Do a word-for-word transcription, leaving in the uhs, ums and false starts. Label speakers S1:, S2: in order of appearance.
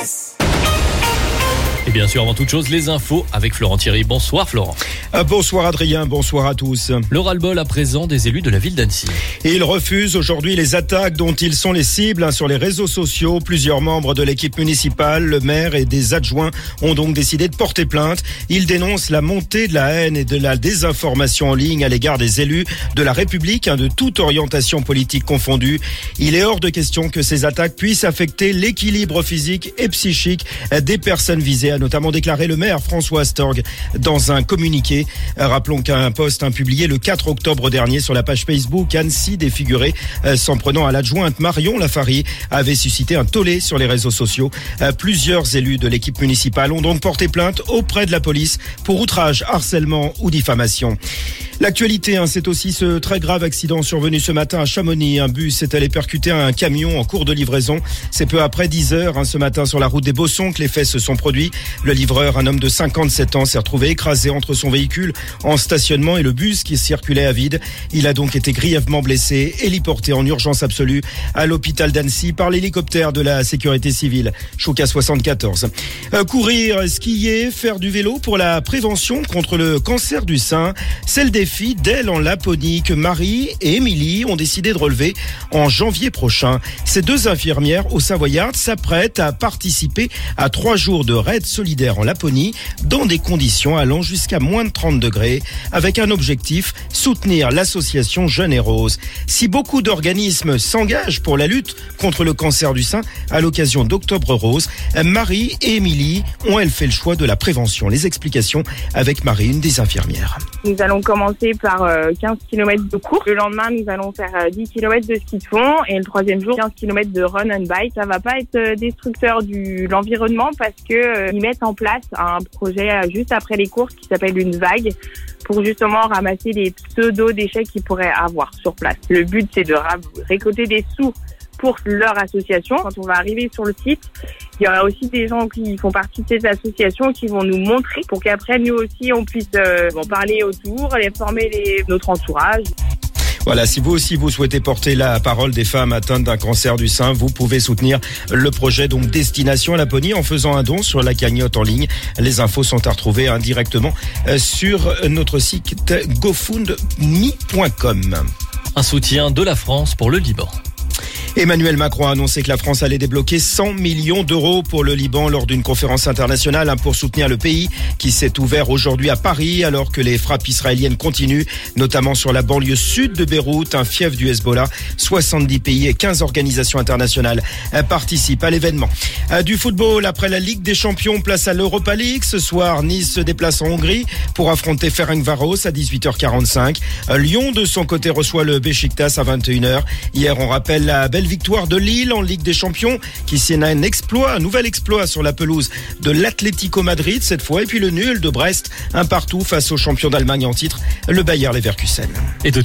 S1: S.
S2: Et bien sûr, avant toute chose, les infos avec Florent Thierry. Bonsoir Florent.
S3: Euh, bonsoir Adrien, bonsoir à tous.
S2: Le ras-le-bol à présent des élus de la ville d'Annecy.
S3: Et ils refusent aujourd'hui les attaques dont ils sont les cibles hein, sur les réseaux sociaux. Plusieurs membres de l'équipe municipale, le maire et des adjoints ont donc décidé de porter plainte. Ils dénoncent la montée de la haine et de la désinformation en ligne à l'égard des élus de la République, hein, de toute orientation politique confondue. Il est hors de question que ces attaques puissent affecter l'équilibre physique et psychique des personnes visées, a notamment déclaré le maire François Astorg dans un communiqué. Rappelons qu'un post hein, publié le quatre octobre dernier sur la page Facebook Annecy défiguré, euh, s'en prenant à l'adjointe Marion Lafari, avait suscité un tollé sur les réseaux sociaux. Euh, plusieurs élus de l'équipe municipale ont donc porté plainte auprès de la police pour outrage, harcèlement ou diffamation. L'actualité, hein, c'est aussi ce très grave accident survenu ce matin à Chamonix. Un bus est allé percuter un camion en cours de livraison. C'est peu après dix heures hein, ce matin sur la route des Bossons que les faits se sont produits. Le livreur, un homme de cinquante-sept ans, s'est retrouvé écrasé entre son véhicule en stationnement et le bus qui circulait à vide. Il a donc été grièvement blessé, héliporté en urgence absolue à l'hôpital d'Annecy par l'hélicoptère de la sécurité civile, Chouca soixante-quatorze. Euh, courir, skier, faire du vélo pour la prévention contre le cancer du sein, c'est le défi d'Elle en Laponie que Marie et Émilie ont décidé de relever en janvier prochain. Ces deux infirmières au Savoyard s'apprêtent à participer à trois jours de raid solidaire en Laponie dans des conditions allant jusqu'à moins de trente degrés avec un objectif, soutenir l'association Jeune et Rose. Si beaucoup d'organismes s'engagent pour la lutte contre le cancer du sein à l'occasion d'Octobre Rose, Marie et Émilie ont elles fait le choix de la prévention. Les explications avec Marie, une des infirmières.
S4: Nous allons commencer par quinze kilomètres de course. Le lendemain, nous allons faire dix kilomètres de ski de fond et le troisième jour, quinze kilomètres de run and bike. Ça va pas être destructeur de l'environnement parce que euh, ils mettent en place un projet juste après les courses qui s'appelle une vague pour justement ramasser les pseudo-déchets qu'ils pourraient avoir sur place. Le but, c'est de récolter des sous pour leur association. Quand on va arriver sur le site, il y aura aussi des gens qui font partie de ces associations qui vont nous montrer pour qu'après nous aussi on puisse euh, en parler autour, les former les, notre entourage.
S3: Voilà, si vous aussi vous souhaitez porter la parole des femmes atteintes d'un cancer du sein, vous pouvez soutenir le projet donc Destination Laponie en faisant un don sur la cagnotte en ligne. Les infos sont à retrouver indirectement sur notre site gofundme point com.
S2: Un soutien de la France pour le Liban.
S3: Emmanuel Macron a annoncé que la France allait débloquer cent millions d'euros pour le Liban lors d'une conférence internationale pour soutenir le pays qui s'est ouvert aujourd'hui à Paris alors que les frappes israéliennes continuent, notamment sur la banlieue sud de Beyrouth, un fief du Hezbollah. soixante-dix pays et quinze organisations internationales participent à l'événement. Du football, après la Ligue des Champions, place à l'Europa League. Ce soir, Nice se déplace en Hongrie pour affronter Ferencváros à dix-huit heures quarante-cinq. Lyon, de son côté, reçoit le Beşiktaş à vingt et une heures. Hier, on rappelle la belle victoire de Lille en Ligue des Champions qui signe un exploit, un nouvel exploit sur la pelouse de l'Atlético Madrid cette fois, et puis le nul de Brest, un partout face au champion d'Allemagne en titre, le Bayer Leverkusen.
S2: Et de